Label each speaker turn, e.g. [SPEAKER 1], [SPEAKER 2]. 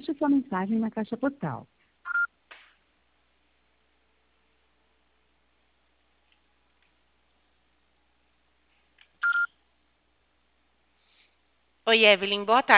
[SPEAKER 1] Deixe sua mensagem na caixa postal.
[SPEAKER 2] Oi, Evelyn, boa tarde.